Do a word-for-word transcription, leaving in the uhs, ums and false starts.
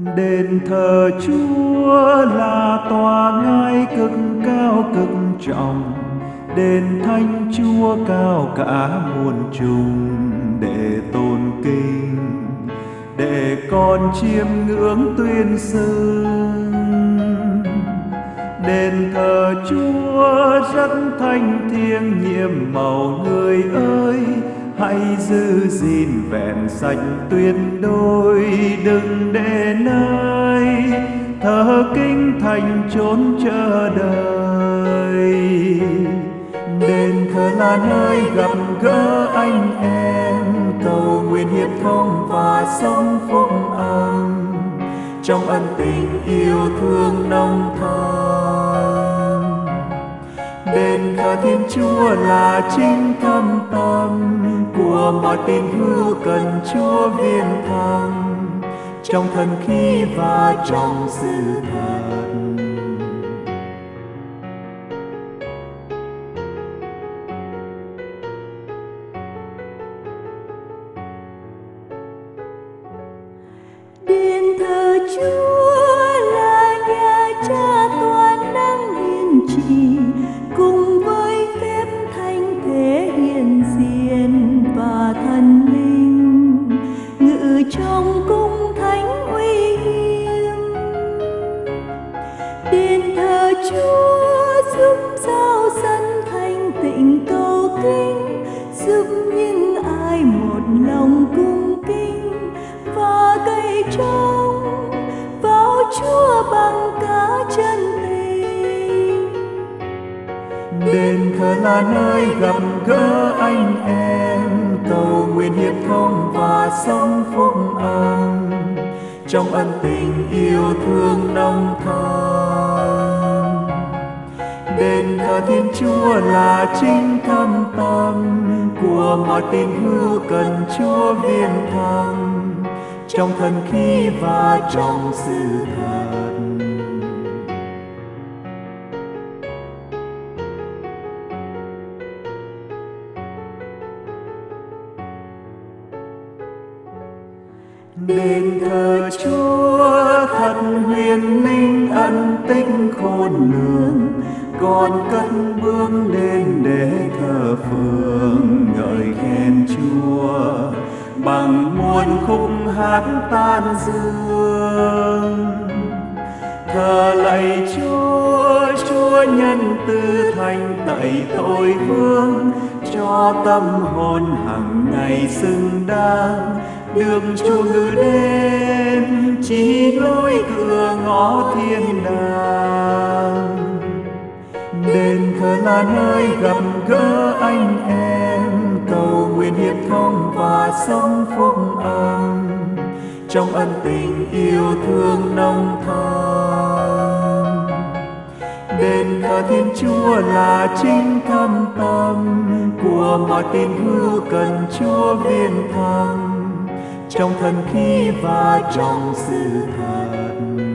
Đền thờ Chúa là tòa ngai cực cao cực trọng, đền thánh Chúa cao cả muôn trùng để tôn kính, để con chiêm ngưỡng tuyên xưng. Đền thờ Chúa rất thanh thiêng nhiệm màu, người ơi hãy giữ gìn vẹn sạch tuyệt đối, đừng để nơi thờ kinh thành chốn chờ đợi. Đền thờ là nơi gặp gỡ anh em, cầu nguyện hiệp thông và sống phúc âm trong ân tình yêu thương nồng thắm. Đền thờ Thiên Chúa là chính thâm tâm của mọi tín hữu cần Chúa viên thăm trong thần khí và trong sự thật. Đền thờ Chúa là nhà Cha toàn năng hiền trị, cùng với phép thánh thể hiện diện và thần linh ngự trong cung thánh uy nghiêm. Đền thờ Chúa giúp giao dân thanh tịnh cầu kính, giúp những ai một lòng cung kính và cậy trông vào Chúa bằng cả chân tình. Đền thờ là nơi gặp gỡ anh em, cầu nguyện hiệp thông và sống phúc âm trong ân tình yêu thương nồng thắm. Đền thờ Thiên Chúa là chính thâm tâm của mọi tín hữu cần Chúa viên thăm trong thần khí và trong sự thật. Đền thờ Chúa thật huyền linh ân tích khôn lường, con cất bước lên để thờ phượng ngợi khen Chúa bằng muôn khúc hát tan dương. Thờ lạy Chúa, Chúa nhân từ thành tẩy tội vương, cho tâm hồn hằng ngày xứng đáng được Chúa ngự đến chỉ lối cửa ngõ thiên đàng. Đền thờ là nơi gặp gỡ anh em, cầu nguyện hiệp thông và sống phúc âm trong ân tình yêu thương nồng thắm. Đền thờ Thiên Chúa là chính thâm tâm của mọi tín hữu cần Chúa viên thăm trong thần khí và trong sự thật.